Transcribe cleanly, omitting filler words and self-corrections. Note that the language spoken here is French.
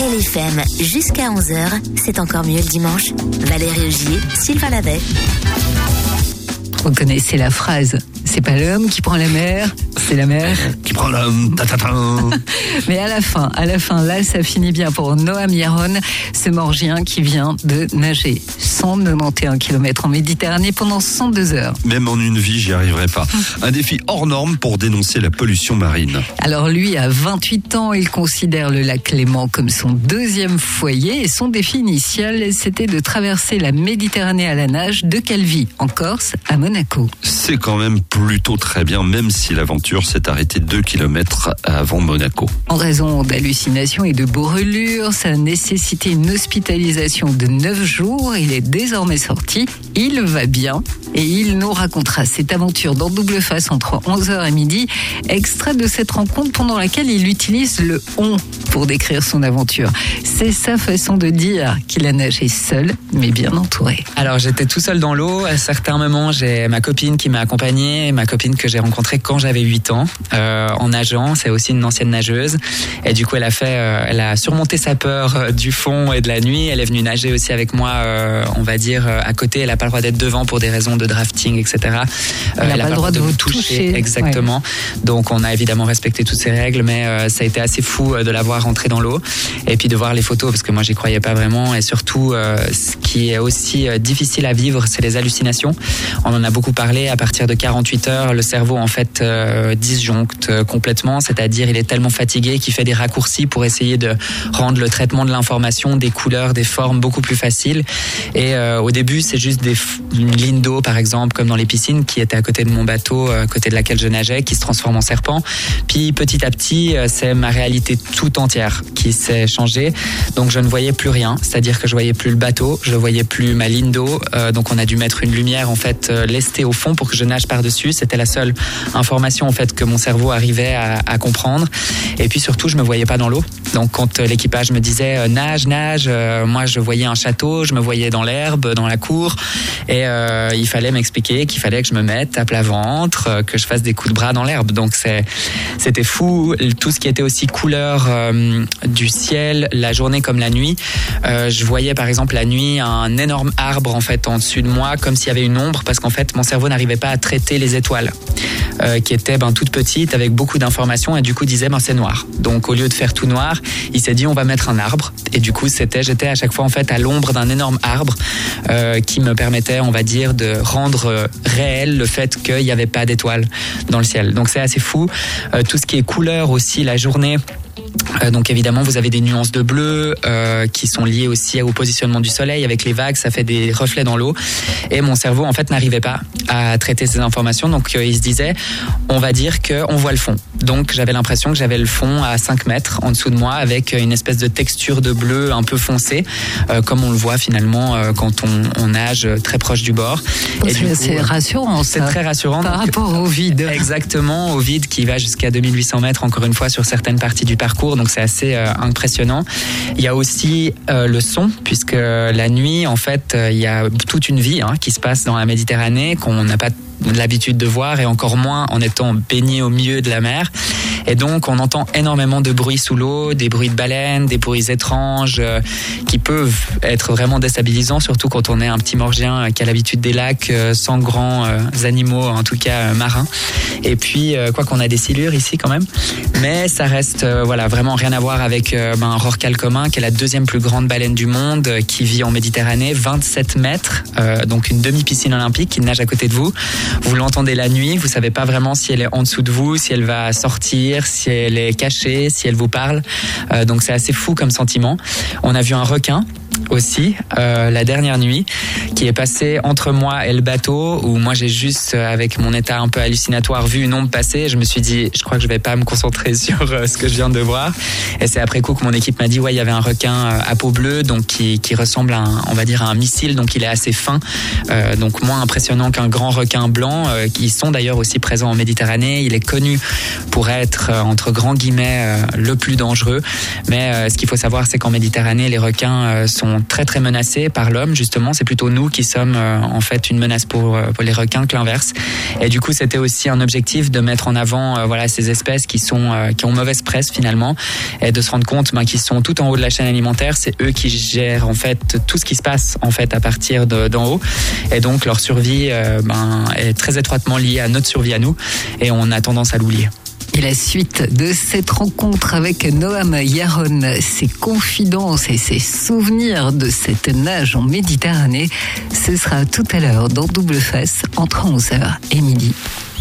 LFM jusqu'à 11h, c'est encore mieux le dimanche. Valérie Augier, Sylvain Lavet. Vous connaissez la phrase, c'est pas l'homme qui prend la mer, c'est la mer qui prend l'homme. Mais à la fin, là, ça finit bien pour Noam Yaron, ce Morgien qui vient de nager 191 km en Méditerranée pendant 102 heures. Même en une vie, j'y arriverai pas. Un défi hors norme pour dénoncer la pollution marine. Alors lui, à 28 ans, il considère le lac Léman comme son deuxième foyer et son défi initial, c'était de traverser la Méditerranée à la nage de Calvi, en Corse, à Monaco. C'est quand même plutôt très bien, même si l'aventure s'est arrêtée 2 km avant Monaco. En raison d'hallucinations et de brûlures, ça a nécessité une hospitalisation de 9 jours. Il est désormais sorti, il va bien et il nous racontera cette aventure dans Double Face entre 11h et midi, extrait de cette rencontre pendant laquelle il utilise le « on » pour décrire son aventure. C'est sa façon de dire qu'il a nagé seul, mais bien entouré. Alors j'étais tout seul dans l'eau, à certains moments j'ai ma copine qui m'a accompagné, ma copine que j'ai rencontrée quand j'avais 8 ans, en nageant, c'est aussi une ancienne nageuse, et du coup elle a surmonté sa peur du fond et de la nuit, elle est venue nager aussi avec moi, on va dire à côté, elle n'a pas le droit d'être devant pour des raisons de drafting, etc. Elle n'a pas le droit de vous toucher. Exactement, ouais. Donc on a évidemment respecté toutes ces règles, mais ça a été assez fou de la voir rentrer dans l'eau, et puis de voir les photos, parce que moi j'y croyais pas vraiment, et surtout ce qui est aussi difficile à vivre, c'est les hallucinations. On en a beaucoup parlé, à partir de 48 heures, le cerveau en fait disjoncte complètement, c'est-à-dire il est tellement fatigué qu'il fait des raccourcis pour essayer de rendre le traitement de l'information, des couleurs, des formes beaucoup plus facile. Et au début, c'est juste une ligne d'eau, par exemple, comme dans les piscines, qui était à côté de mon bateau, à côté de laquelle je nageais, qui se transforme en serpent. Puis petit à petit, c'est ma réalité tout entière qui s'est changée. Donc je ne voyais plus rien, c'est-à-dire que je voyais plus le bateau, je voyais plus ma ligne d'eau. Donc on a dû mettre une lumière en fait lestée au fond pour que je nage par-dessus. C'était la seule information en fait que mon cerveau arrivait à comprendre. Et puis surtout, je me voyais pas dans l'eau. Donc quand l'équipage me disait nage, moi je voyais un château, je me voyais dans l'herbe, dans la cour, et il fallait m'expliquer qu'il fallait que je me mette à plat ventre, que je fasse des coups de bras dans l'herbe. Donc c'était fou. Tout ce qui était aussi couleur du ciel, la journée comme la nuit. Je voyais par exemple la nuit un énorme arbre en fait en dessus de moi, comme s'il y avait une ombre, parce qu'en fait mon cerveau n'arrivait pas à traiter les étoiles qui étaient toutes petites avec beaucoup d'informations, et du coup disait c'est noir. Donc au lieu de faire tout noir, il s'est dit on va mettre un arbre, et du coup j'étais à chaque fois en fait à l'ombre d'un énorme arbre qui me permettait, on va dire, de rendre réel le fait qu'il n'y avait pas d'étoiles dans le ciel. Donc c'est assez fou. Tout ce qui est couleur aussi, la journée. Donc évidemment vous avez des nuances de bleu qui sont liées aussi au positionnement du soleil avec les vagues, ça fait des reflets dans l'eau, et mon cerveau en fait n'arrivait pas à traiter ces informations, donc il se disait on va dire qu'on voit le fond. Donc j'avais l'impression que j'avais le fond à 5 mètres en dessous de moi, avec une espèce de texture de bleu un peu foncé, comme on le voit finalement quand on nage très proche du bord. C'est rassurant, ça. C'est très rassurant par rapport au vide. Exactement, au vide qui va jusqu'à 2800 mètres encore une fois sur certaines parties du parcours, donc c'est assez impressionnant. Il y a aussi le son, puisque la nuit en fait il y a toute une vie qui se passe dans la Méditerranée qu'on n'a pas l'habitude de voir, et encore moins en étant baigné au milieu de la mer. Et donc on entend énormément de bruits sous l'eau, des bruits de baleines, des bruits étranges qui peuvent être vraiment déstabilisants, surtout quand on est un petit Morgien qui a l'habitude des lacs sans grands animaux, en tout cas marins. Et puis quoi qu'on a des silures ici quand même, mais ça reste vraiment rien à voir avec un rorqual commun, qui est la deuxième plus grande baleine du monde, qui vit en Méditerranée, 27 mètres, donc une demi-piscine olympique, qui nage à côté de vous. Vous l'entendez la nuit, vous savez pas vraiment si elle est en dessous de vous, si elle va sortir, si elle est cachée, si elle vous parle. Donc c'est assez fou comme sentiment. On a vu un requin aussi la dernière nuit, qui est passé entre moi et le bateau, où moi j'ai juste, avec mon état un peu hallucinatoire, vu une ombre passer. Je me suis dit, je crois que je vais pas me concentrer sur ce que je viens de voir. Et c'est après coup que mon équipe m'a dit, ouais, il y avait un requin à peau bleue, donc qui ressemble à on va dire à un missile, donc il est assez fin, donc moins impressionnant qu'un grand requin blanc, qui sont d'ailleurs aussi présents en Méditerranée. Il est connu pour être, entre grands guillemets, le plus dangereux. Mais ce qu'il faut savoir, c'est qu'en Méditerranée, les requins sont sont très très menacées par l'homme. Justement, c'est plutôt nous qui sommes en fait une menace pour les requins que l'inverse. Et du coup, c'était aussi un objectif de mettre en avant voilà ces espèces qui ont mauvaise presse finalement, et de se rendre compte qu'ils sont tout en haut de la chaîne alimentaire. C'est eux qui gèrent en fait tout ce qui se passe en fait à partir d'en haut, et donc leur survie est très étroitement liée à notre survie à nous, et on a tendance à l'oublier. Et la suite de cette rencontre avec Noam Yaron, ses confidences et ses souvenirs de cette nage en Méditerranée, ce sera tout à l'heure dans Double Face entre 11h et midi.